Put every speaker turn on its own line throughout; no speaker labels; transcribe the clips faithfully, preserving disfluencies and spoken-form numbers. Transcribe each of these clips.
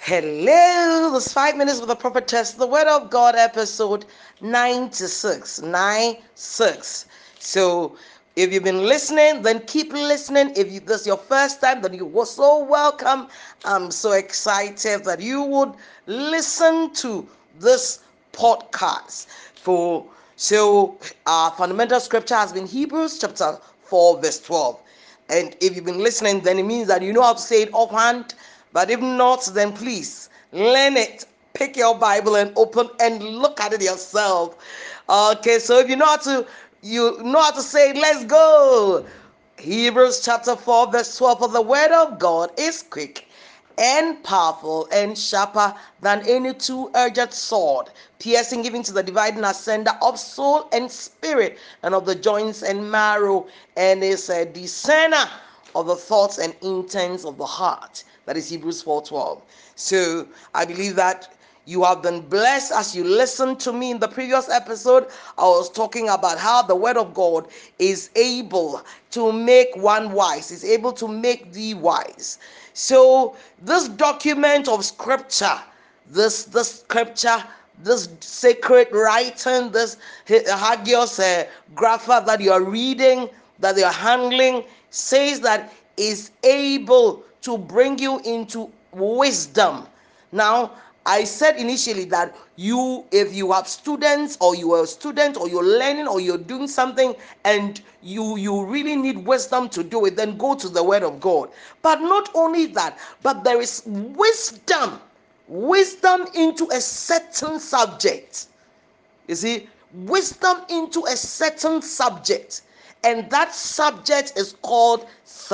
Hello, this five minutes with the prophetess, the Word of God, episode ninety-six. ninety-six. So, if you've been listening, then keep listening. If you, this is your first time, then you were so welcome. I'm so excited that you would listen to this podcast. For so, our fundamental scripture has been Hebrews chapter four, verse twelve. And if you've been listening, then it means that you know how to say it offhand. But if not, then please learn it. Pick your Bible and open and look at it yourself. Okay, so if you know how to, you know how to say it, let's go. Hebrews chapter four, verse twelve. For the word of God is quick and powerful and sharper than any two-edged sword, piercing even to the dividing asunder of soul and spirit, and of the joints and marrow, and is a discerner of the thoughts and intents of the heart. That is Hebrews four twelve. So I believe that you have been blessed as you listened to me in the previous episode. I was talking about how the word of God is able to make one wise, is able to make thee wise. So this document of scripture, this this scripture, this sacred writing, this Hagios uh, grapha that you are reading, that you are handling, says that is able to bring you into wisdom. Now, I said initially that you, if you have students, or you are a student, or you're learning, or you're doing something, and you you really need wisdom to do it, then go to the Word of God. But not only that, but there is wisdom, wisdom into a certain subject. You see, wisdom into a certain subject, and that subject is called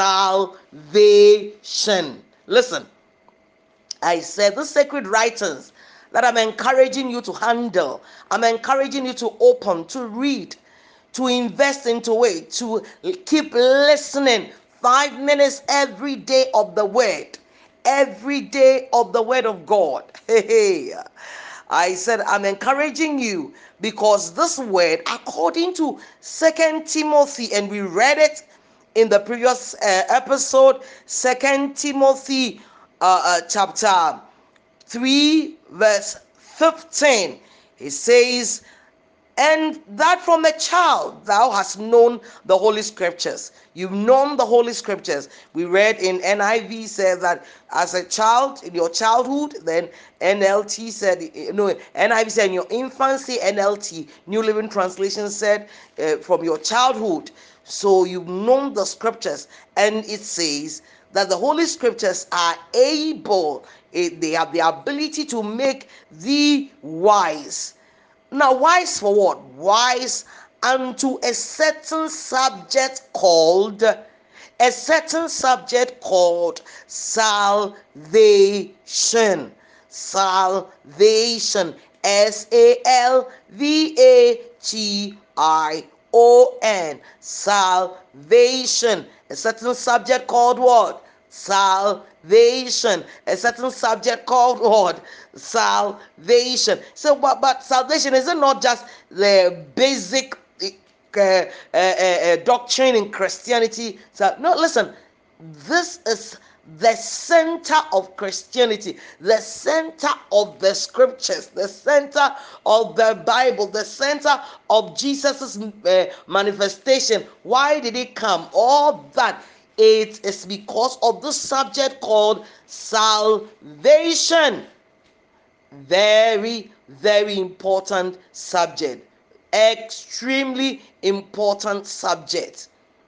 salvation. Listen, I said the sacred writings that I'm encouraging you to handle, I'm encouraging you to open, to read, to invest into it, to keep listening. Five minutes every day of the word, every day of the word of God. Hey, hey. I said I'm encouraging you because this word, according to Second Timothy, and we read it in the previous uh, episode, Second Timothy uh, uh, chapter three, verse fifteen. It says, and that from a child thou hast known the Holy Scriptures. You've known the Holy Scriptures. We read in N I V says that as a child, in your childhood, then N L T said, no, N I V said in your infancy, N L T, New Living Translation said uh, from your childhood. So you've known the Scriptures, and it says that the Holy Scriptures are able, eh, they have the ability to make thee wise. Now, wise for what? Wise unto a certain subject called, a certain subject called salvation. Salvation. S A L V A T I O N. Salvation. A certain subject called what? Salvation. A certain subject called what? Salvation. So, but, but salvation is it not just the basic uh, uh, uh, uh, doctrine in Christianity? So, no, listen. This is the center of Christianity, the center of the scriptures, the center of the Bible, the center of Jesus's uh, manifestation. Why did he come? All that. It is because of the subject called salvation. Very, very important subject. Extremely important subject.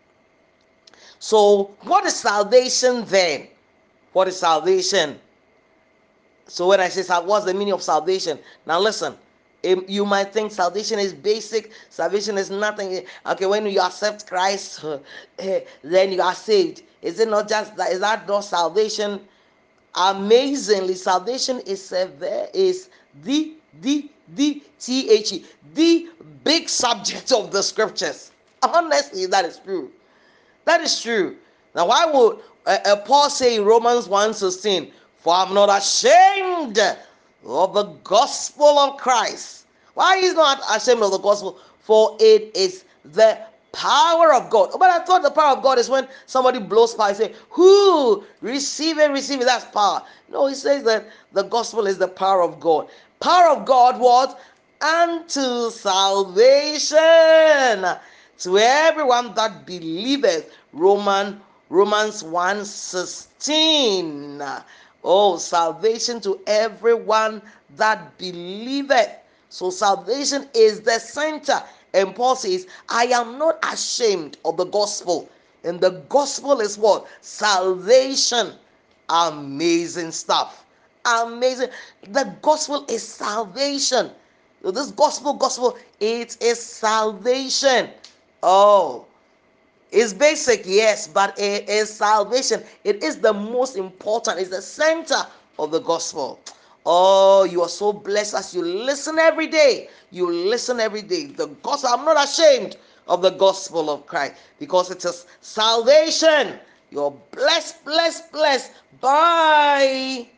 So, what is salvation then? What is salvation? So, when I say what's the meaning of salvation? Now, listen. You might think salvation is basic. Salvation is nothing. Okay, when you accept Christ, then you are saved. Is it not just that? Is that not salvation? Amazingly, salvation is a, is the the the T H E, the big subject of the scriptures. Honestly, that is true. That is true. Now, why would uh, uh, Paul say in Romans one sixteen, for I'm not ashamed of the gospel of Christ. Why is not ashamed of the gospel? For it is the Power of God. But I thought the power of God is when somebody blows fire, say, who receive it, receive it. That's power. No, he says that the gospel is the power of God. Power of God, what? Unto salvation to everyone that believeth. Roman Romans one sixteen. Oh, salvation to everyone that believeth. So salvation is the center. And Paul says, I am not ashamed of the gospel. And the gospel is what? Salvation. Amazing stuff. Amazing. The gospel is salvation. So this gospel, gospel, it is salvation. Oh, it's basic, yes, but it is salvation. It is the most important, it's the center of the gospel. Oh, you are so blessed as you listen every day. You listen every day. The gospel, I'm not ashamed of the gospel of Christ because it is salvation. You're blessed, blessed, blessed. Bye.